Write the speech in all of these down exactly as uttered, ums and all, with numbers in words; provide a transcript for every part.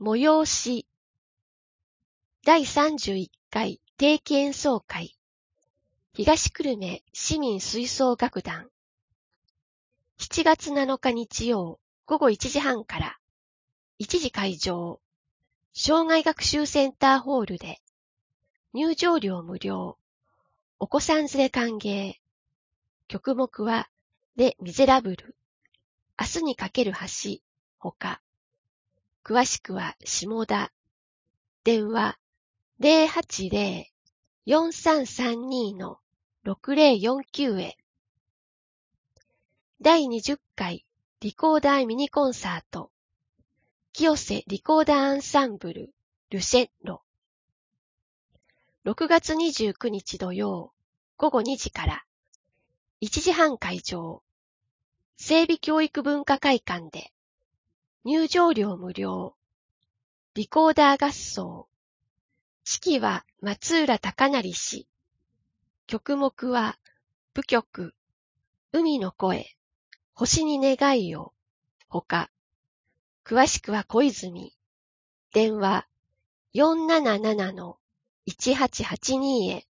催しだいさんじゅういっかい定期演奏会東久留米市民吹奏楽団しちがつなのか日曜午後いちじはんからいちじ会場障害学習センターホールで入場料無料お子さん連れ歓迎曲目はレ・ミゼラブル明日にかける橋ほか詳しくは下田電話 ゼロはちゼロ よんさんさんに ろくゼロよんきゅう へだいにじゅっかいリコーダーミニコンサート清瀬リコーダーアンサンブルルシェッロろくがつにじゅうくにち土曜午後にじからいちじはん会場整備教育文化会館で入場料無料リコーダー合奏指揮は松浦貴成氏曲目は舞曲海の声星に願いをほか詳しくは小泉電話 よんなななな いちはちはちに へ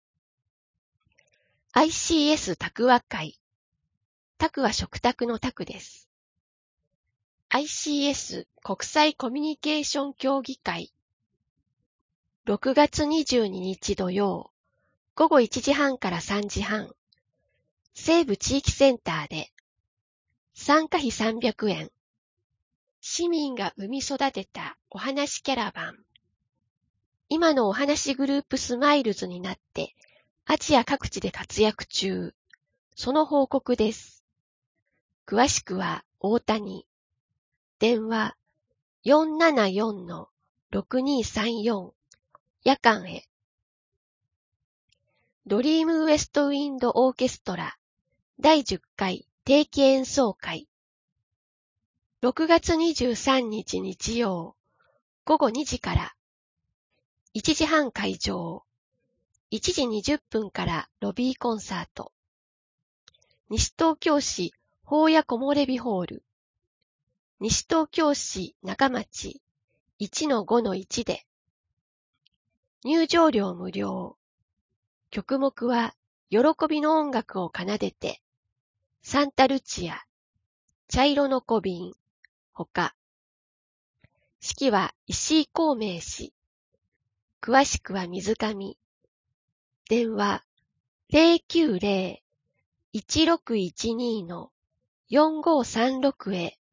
アイシーエス 卓和会卓は食卓の卓です アイシーエス 国際コミュニケーション協議会ろくがつにじゅうににち土曜午後いちじはんからさんじはん西部地域センターで参加費さんびゃくえん市民が生み育てたお話キャラバン今のお話グループスマイルズになってアジア各地で活躍中その報告です詳しくは大谷電話 よんななよん ろくにさんよん夜間へドリームウエストウィンドオーケストラだいじゅっかい定期演奏会ろくがつにじゅうさんにち日曜午後にじからいちじはん会場いちじにじゅっぷんからロビーコンサート西東京市宝谷木漏日ホール西東京市中町 いちのごのいち で入場料無料曲目は喜びの音楽を奏でてサンタルチア茶色の小瓶ほか指揮は石井孔明氏詳しくは水上電話 ゼロきゅうゼロ いちろくいちに よんごさんろく へ